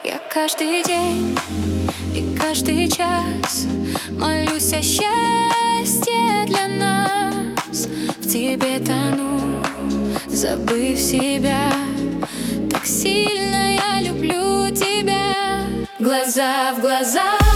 Я каждый день и каждый час молюсь о счастье для нас. В тебе тону, забыв себя. Так сильно я люблю тебя. Глаза в глаза.